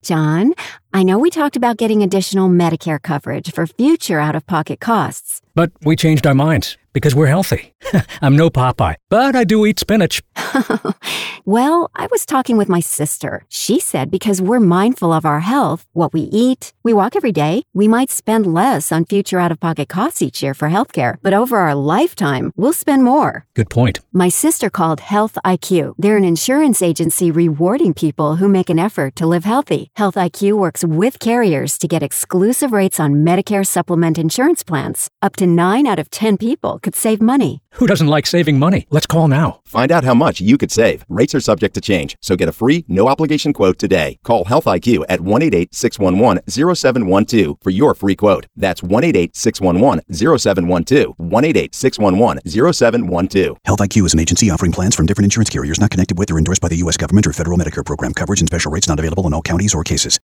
John. I know we talked about getting additional Medicare coverage for future out-of-pocket costs. But we changed our minds because we're healthy. I'm no Popeye, but I do eat spinach. Well, I was talking with my sister. She said because we're mindful of our health, what we eat, we walk every day, we might spend less on future out-of-pocket costs each year for healthcare. But over our lifetime, we'll spend more. Good point. My sister called Health IQ. They're an insurance agency rewarding people who make an effort to live healthy. Health IQ works with carriers to get exclusive rates on Medicare supplement insurance plans. Up to 9 out of 10 people could save money. Who doesn't like saving money? Let's call now. Find out how much you could save. Rates are subject to change, so get a free, no-obligation quote today. Call Health IQ at 1-888-611-0712 for your free quote. That's 1-888-611-0712. 1-888-611-0712. Health IQ is an agency offering plans from different insurance carriers not connected with or endorsed by the U.S. government or federal Medicare program. Coverage and special rates not available in all counties or cases.